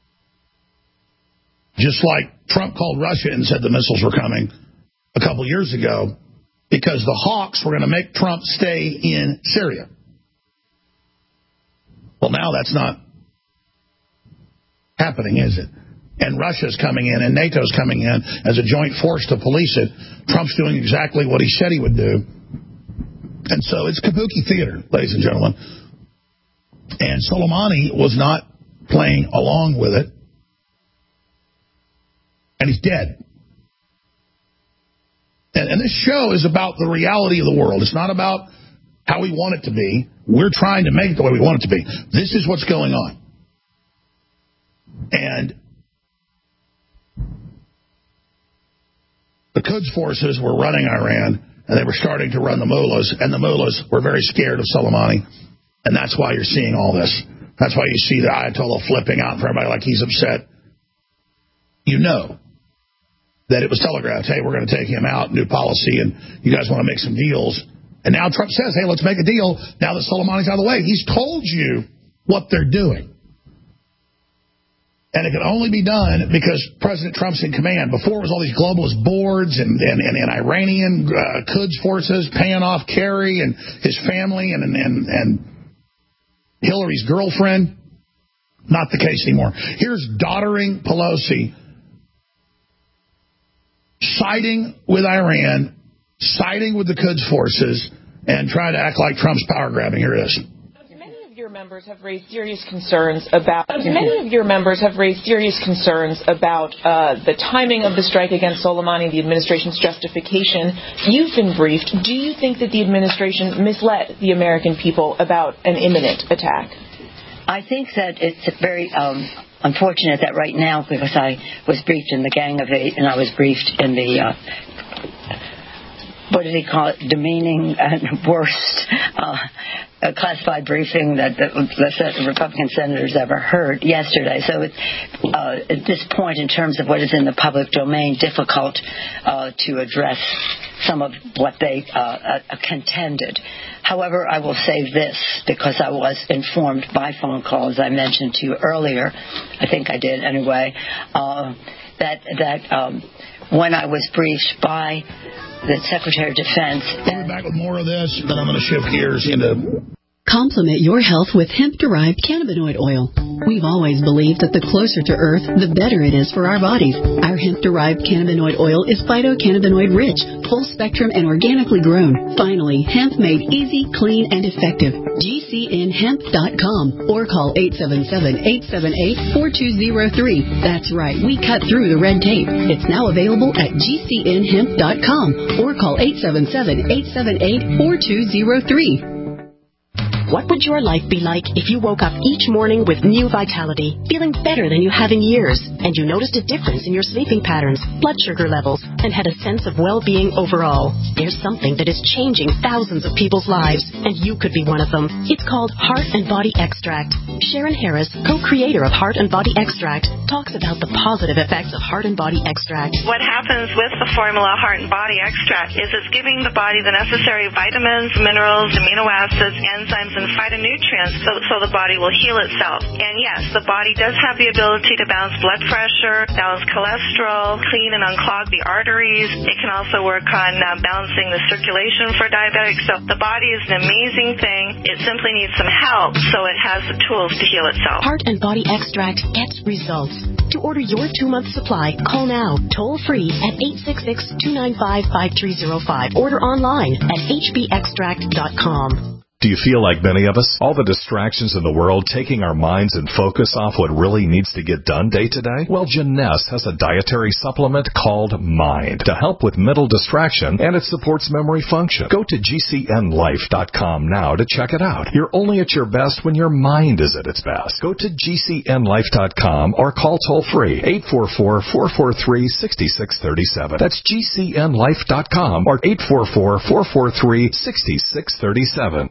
Just like Trump called Russia and said the missiles were coming a couple years ago, because the hawks were going to make Trump stay in Syria. Well, now that's not happening, is it? And Russia's coming in, and NATO's coming in as a joint force to police it. Trump's doing exactly what he said he would do. And so it's kabuki theater, ladies and gentlemen. And Soleimani was not playing along with it. And he's dead. And this show is about the reality of the world. It's not about how we want it to be. We're trying to make it the way we want it to be. This is what's going on. And the Quds forces were running Iran, and they were starting to run the mullahs, and the mullahs were very scared of Soleimani. And that's why you're seeing all this. That's why you see the Ayatollah flipping out for everybody like he's upset. You know that it was telegraphed, hey, we're going to take him out, new policy, and you guys want to make some deals. And now Trump says, hey, let's make a deal now that Soleimani's out of the way. He's told you what they're doing. And it can only be done because President Trump's in command. Before, it was all these globalist boards and Iranian Quds forces paying off Kerry and his family and Hillary's girlfriend. Not the case anymore. Here's doddering Pelosi siding with Iran, siding with the Quds forces, and trying to act like Trump's power grabbing. Here it is. Many of your members have raised serious concerns about the timing of the strike against Soleimani, the administration's justification. You've been briefed. Do you think that the administration misled the American people about an imminent attack? I think that it's very unfortunate that right now, because I was briefed in the Gang of Eight and I was briefed in the, what did he call it, demeaning and worst classified briefing that the Republican senators ever heard yesterday. So at this point, in terms of what is in the public domain, difficult to address some of what they contended. However, I will say this, because I was informed by phone call, as I mentioned to you earlier, I think I did anyway, that when I was briefed by the Secretary of Defense... We'll be back with more of this, then I'm going to shift gears into... Complement your health with hemp-derived cannabinoid oil. We've always believed that the closer to Earth, the better it is for our bodies. Our hemp-derived cannabinoid oil is phytocannabinoid-rich, full-spectrum, and organically grown. Finally, hemp made easy, clean, and effective. GCNhemp.com or call 877-878-4203. That's right, we cut through the red tape. It's now available at GCNhemp.com or call 877-878-4203. What would your life be like if you woke up each morning with new vitality, feeling better than you have in years, and you noticed a difference in your sleeping patterns, blood sugar levels, and had a sense of well-being overall? There's something that is changing thousands of people's lives, and you could be one of them. It's called Heart and Body Extract. Sharon Harris, co-creator of Heart and Body Extract, talks about the positive effects of Heart and Body Extract. What happens with the formula Heart and Body Extract is it's giving the body the necessary vitamins, minerals, amino acids, enzymes, and phytonutrients so the body will heal itself. And yes, the body does have the ability to balance blood pressure, balance cholesterol, clean and unclog the arteries. It can also work on balancing the circulation for diabetics. So the body is an amazing thing. It simply needs some help so it has the tools to heal itself. Heart and Body Extract gets results. To order your 2-month supply, call now, toll free at 866-295-5305. Order online at hbextract.com. Do you feel like many of us? All the distractions in the world taking our minds and focus off what really needs to get done day to day? Well, Jeunesse has a dietary supplement called Mind to help with mental distraction, and it supports memory function. Go to GCNlife.com now to check it out. You're only at your best when your mind is at its best. Go to GCNlife.com or call toll-free 844-443-6637. That's GCNlife.com or 844-443-6637.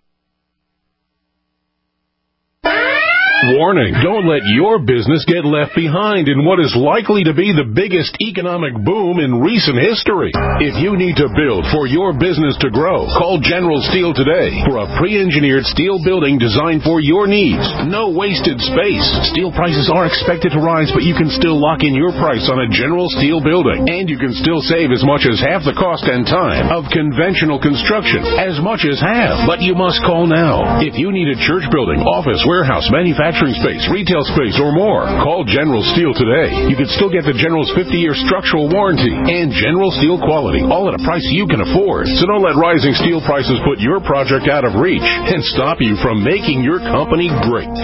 Warning, don't let your business get left behind in what is likely to be the biggest economic boom in recent history. If you need to build for your business to grow, call General Steel today for a pre-engineered steel building designed for your needs. No wasted space. Steel prices are expected to rise, but you can still lock in your price on a General Steel building. And you can still save as much as half the cost and time of conventional construction. As much as half. But you must call now. If you need a church building, office, warehouse, manufacturing space, retail space, or more, call General Steel today. You can still get the General's 50-year structural warranty and General Steel quality, all at a price you can afford. So don't let rising steel prices put your project out of reach and stop you from making your company great.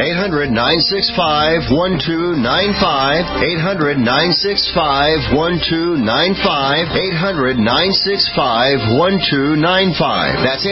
800-965-1295. 800-965-1295. 800-965-1295. That's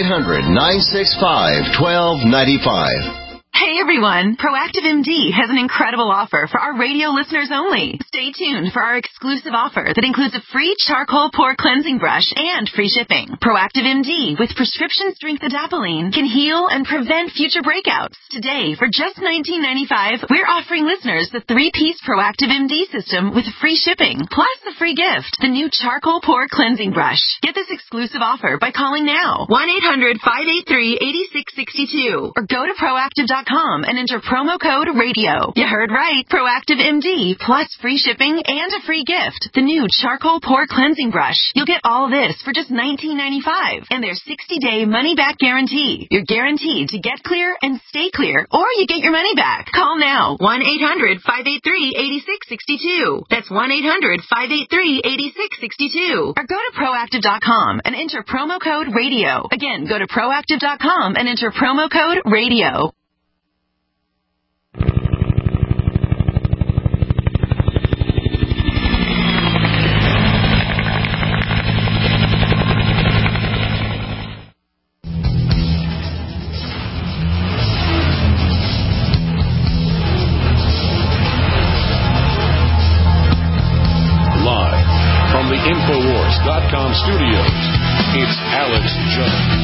800-965-1295. Hey everyone, Proactive MD has an incredible offer for our radio listeners only. Stay tuned for our exclusive offer that includes a free charcoal pore cleansing brush and free shipping. Proactive MD with prescription strength adapalene can heal and prevent future breakouts. Today, for just $19.95, we're offering listeners the 3-piece Proactive MD system with free shipping, plus the free gift, the new charcoal pore cleansing brush. Get this exclusive offer by calling now, 1-800-583-8662, or go to Proactive.com and enter promo code RADIO. You heard right. Proactive MD plus free shipping and a free gift. The new charcoal pore cleansing brush. You'll get all this for just $19.95 and their 60-day money-back guarantee. You're guaranteed to get clear and stay clear, or you get your money back. Call now. 1-800-583-8662. That's 1-800-583-8662. Or go to Proactive.com and enter promo code RADIO. Again, go to Proactive.com and enter promo code RADIO. Infowars.com studios, it's Alex Jones.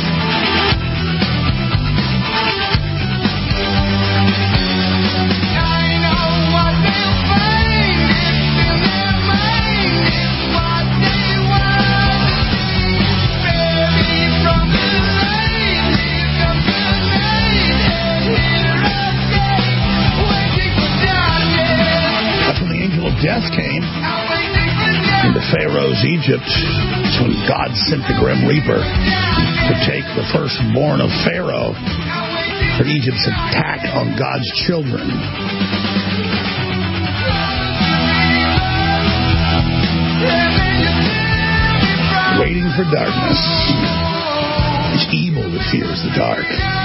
That's when the angel of death came into Pharaoh's Egypt. It's when God sent the Grim Reaper to take the firstborn of Pharaoh for Egypt's attack on God's children. Waiting for darkness. It's evil that fears the dark.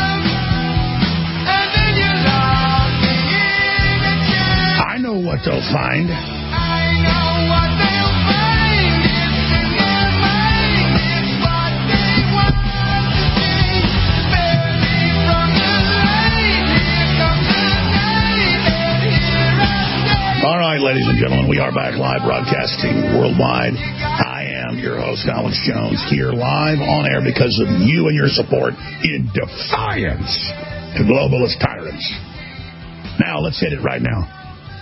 I know what they'll find. All right, ladies and gentlemen, we are back live broadcasting worldwide. I am your host, Alex Jones, here live on air because of you and your support in defiance to globalist tyrants. Now, let's hit it right now.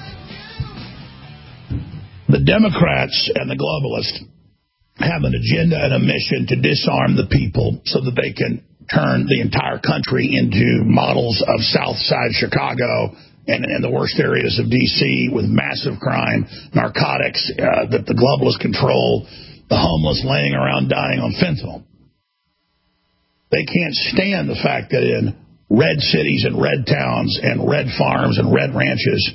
The Democrats and the globalists have an agenda and a mission to disarm the people so that they can turn the entire country into models of South Side Chicago and the worst areas of D.C. with massive crime, narcotics that the globalists control, the homeless laying around dying on fentanyl. They can't stand the fact that in red cities and red towns and red farms and red ranches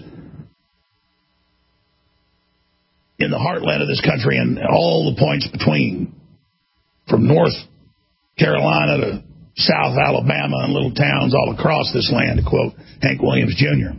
in the heartland of this country and all the points between, from North Carolina to South Alabama and little towns all across this land, to quote Hank Williams Jr.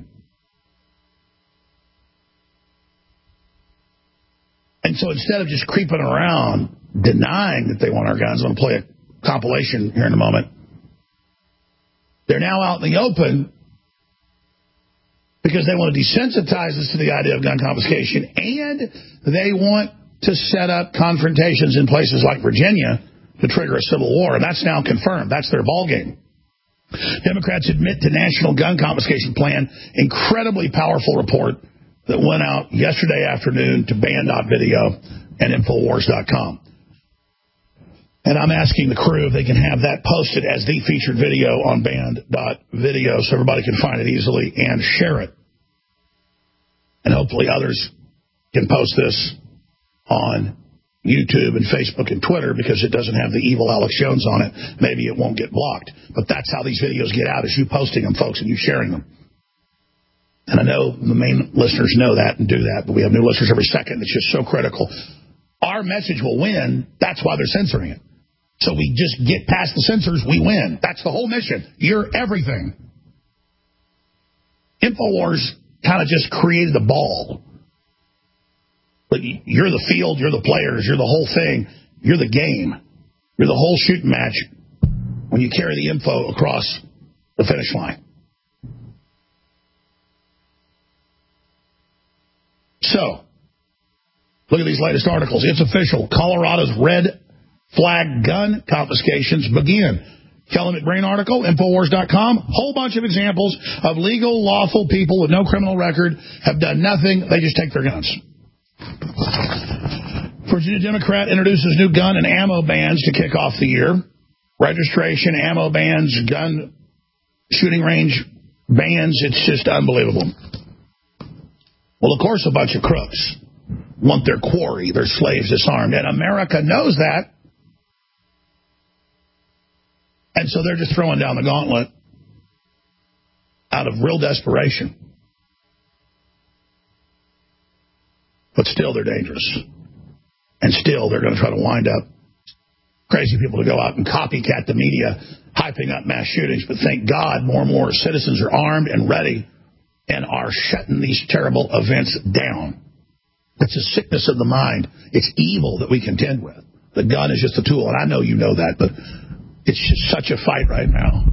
And so instead of just creeping around denying that they want our guns, I'm going to play a compilation here in a moment, they're now out in the open because they want to desensitize us to the idea of gun confiscation, and they want to set up confrontations in places like Virginia to trigger a civil war, and that's now confirmed. That's their ballgame. Democrats admit to national gun confiscation plan. Incredibly powerful report that went out yesterday afternoon to band.video and Infowars.com. And I'm asking the crew if they can have that posted as the featured video on band.video so everybody can find it easily and share it. And hopefully others can post this on YouTube and Facebook and Twitter, because it doesn't have the evil Alex Jones on it. Maybe it won't get blocked. But that's how these videos get out, is you posting them, folks, and you sharing them. And I know the main listeners know that and do that, but we have new listeners every second. It's just so critical. Our message will win. That's why they're censoring it. So we just get past the censors, we win. That's the whole mission. You're everything. InfoWars kind of just created the ball. But you're the field, you're the players, you're the whole thing, you're the game. You're the whole shooting match when you carry the info across the finish line. So, look at these latest articles. It's official. Colorado's red flag gun confiscations begin. Kelly McBrain article, Infowars.com. Whole bunch of examples of legal, lawful people with no criminal record have done nothing. They just take their guns. Virginia Democrat introduces new gun and ammo bans to kick off the year. Registration, ammo bans, gun shooting range bans. It's just unbelievable. Well, of course, a bunch of crooks want their quarry, their slaves disarmed. And America knows that. And so they're just throwing down the gauntlet out of real desperation. But still, they're dangerous. And still, they're going to try to wind up crazy people to go out and copycat the media, hyping up mass shootings. But thank God more and more citizens are armed and ready and are shutting these terrible events down. It's a sickness of the mind. It's evil that we contend with. The gun is just a tool, and I know you know that, but it's just such a fight right now.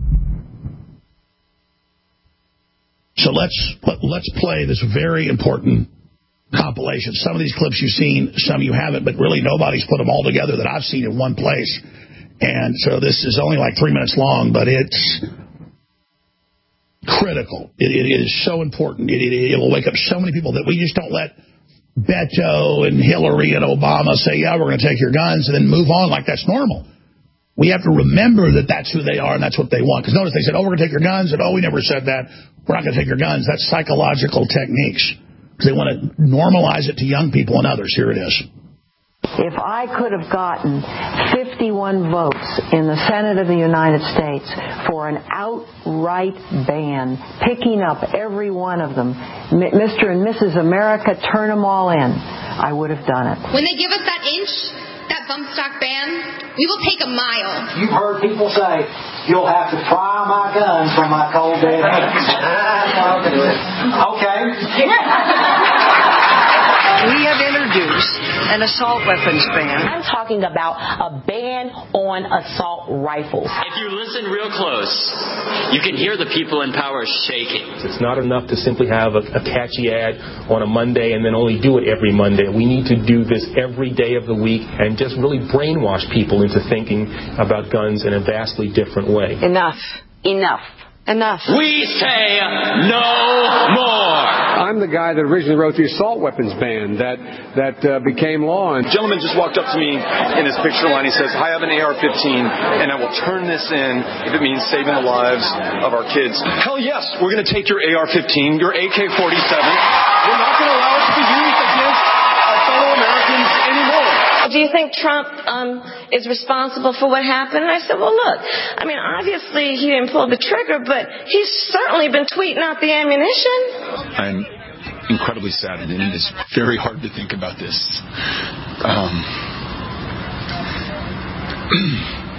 So let's play this very important compilation. Some of these clips you've seen, some you haven't, but really nobody's put them all together that I've seen in one place. And so this is only like 3 minutes long, but it's critical. It is so important. It will wake up so many people that we just don't let Beto and Hillary and Obama say, yeah, we're going to take your guns, and then move on like that's normal. We have to remember that that's who they are and that's what they want. Because notice they said, oh, we're going to take your guns, and oh, we never said that. We're not going to take your guns. That's psychological techniques. Because they want to normalize it to young people and others. Here it is. If I could have gotten 51 votes in the Senate of the United States for an outright ban, picking up every one of them, Mr. and Mrs. America, turn them all in, I would have done it. When they give us that inch, that bump stock ban, we will take a mile. You've heard people say, you'll have to pry my gun from my cold dead hands. Okay. We have introduced an assault weapons ban. I'm talking about a ban on assault rifles. If you listen real close, you can hear the people in power shaking. It's not enough to simply have a catchy ad on a Monday and then only do it every Monday. We need to do this every day of the week and just really brainwash people into thinking about guns in a vastly different way. Enough. Enough. Enough. We say no more. I'm the guy that originally wrote the assault weapons ban that became law. A gentleman just walked up to me in his picture line. He says, I have an AR-15, and I will turn this in if it means saving the lives of our kids. Hell yes, we're going to take your AR-15, your AK-47. We're not going to allow it to be used against our fellow Americans anymore. Do you think Trump is responsible for what happened? And I said, well, look, I mean, obviously he didn't pull the trigger, but he's certainly been tweeting out the ammunition. I'm incredibly saddened, and it is very hard to think about this.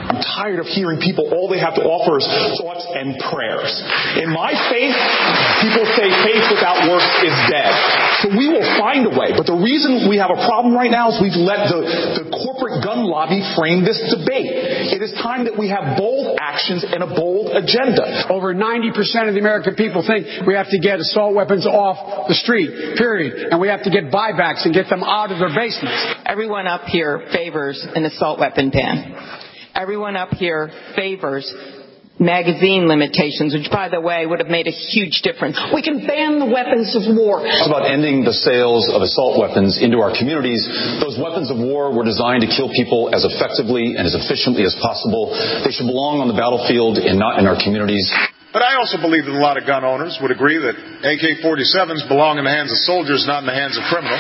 I'm tired of hearing people, all they have to offer is thoughts and prayers. In my faith, people say faith without works is dead. So we will find a way. But the reason we have a problem right now is we've let the corporate gun lobby frame this debate. It is time that we have bold actions and a bold agenda. Over 90% of the American people think we have to get assault weapons off the street, period. And we have to get buybacks and get them out of their basements. Everyone up here favors an assault weapon ban. Everyone up here favors magazine limitations, which, by the way, would have made a huge difference. We can ban the weapons of war. It's about ending the sales of assault weapons into our communities. Those weapons of war were designed to kill people as effectively and as efficiently as possible. They should belong on the battlefield and not in our communities. But I also believe that a lot of gun owners would agree that AK-47s belong in the hands of soldiers, not in the hands of criminals.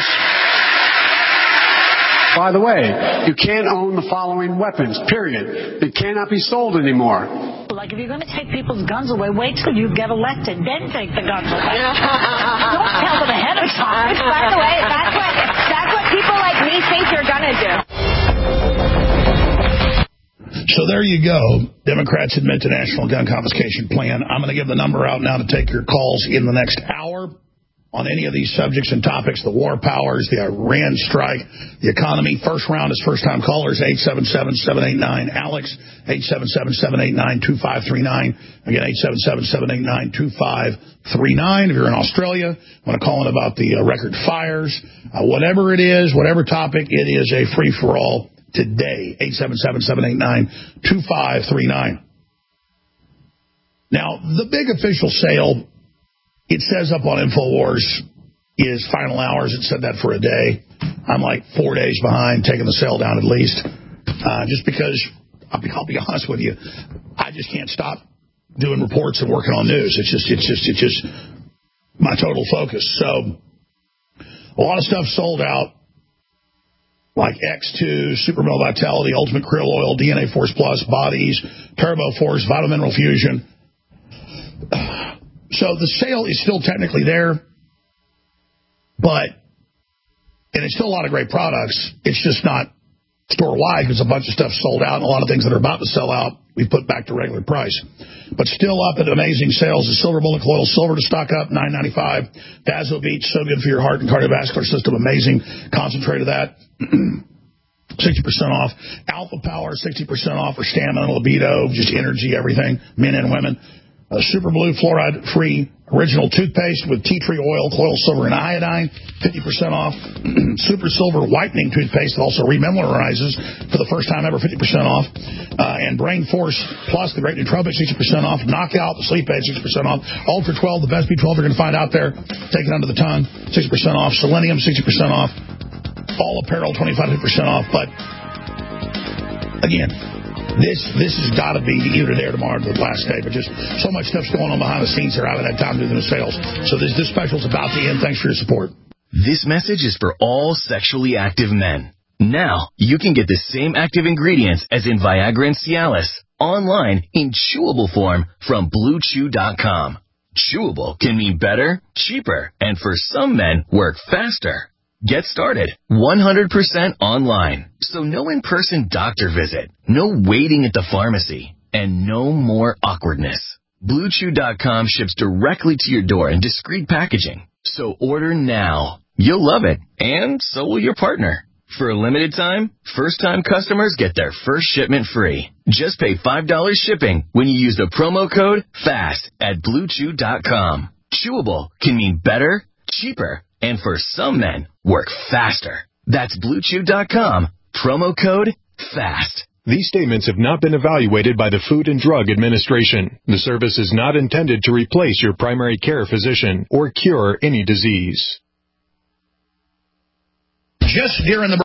By the way, you can't own the following weapons, period. They cannot be sold anymore. Like, if you're going to take people's guns away, wait till you get elected, then take the guns away. Don't tell them ahead of time. By the way, that's what people like me think you're going to do. So there you go. Democrats admit to national gun confiscation plan. I'm going to give the number out now to take your calls in the next hour on any of these subjects and topics, the war powers, the Iran strike, the economy. First round is first-time callers, 877-789-ALEX, 877-789-2539. Again, 877-789-2539. If you're in Australia, want to call in about the record fires, whatever it is, whatever topic, it is a free-for-all today, 877-789-2539. Now, the big official sale, it says up on InfoWars, is final hours. It said that for a day. I'm like 4 days behind, taking the sale down at least. Just because, I'll be honest with you, I just can't stop doing reports and working on news. It's just my total focus. So a lot of stuff sold out, like X2, Super Male Vitality, Ultimate Krill Oil, DNA Force Plus, Bodies, Turbo Force, Vital Mineral Fusion. So the sale is still technically there, and it's still a lot of great products. It's just not store-wide because a bunch of stuff sold out, and a lot of things that are about to sell out we put back to regular price. But still up at amazing sales. The Silver Bullet Coil, silver to stock up, $9.95. Dazo Beach, so good for your heart and cardiovascular system, amazing. Concentrate of that, 60% off. Alpha Power, 60% off for stamina, libido, just energy, everything, men and women. Super Blue fluoride-free original toothpaste with tea tree oil, colloidal silver, and iodine, 50% off. Super Silver whitening toothpaste that also remineralizes for the first time ever, 50% off. And Brain Force Plus, the great nootropic, 60% off. Knockout, the sleep aid, 60% off. Ultra 12, the best B12 you're going to find out there. Take it under the tongue, 60% off. Selenium, 60% off. All apparel, 25% off. But, again, This has got to be either there tomorrow or the last day, but just so much stuff's going on behind the scenes here. I haven't had time to do the sales. So this special's about to end. Thanks for your support. This message is for all sexually active men. Now, you can get the same active ingredients as in Viagra and Cialis online in chewable form from BlueChew.com. Chewable can mean better, cheaper, and for some men, work faster. Get started 100% online. So no in-person doctor visit, no waiting at the pharmacy, and no more awkwardness. BlueChew.com ships directly to your door in discreet packaging. So order now. You'll love it, and so will your partner. For a limited time, first-time customers get their first shipment free. Just pay $5 shipping when you use the promo code FAST at BlueChew.com. Chewable can mean better, cheaper, and for some men, work faster. That's BlueChew.com, promo code FAST. These statements have not been evaluated by the Food and Drug Administration. The service is not intended to replace your primary care physician or cure any disease. Just during the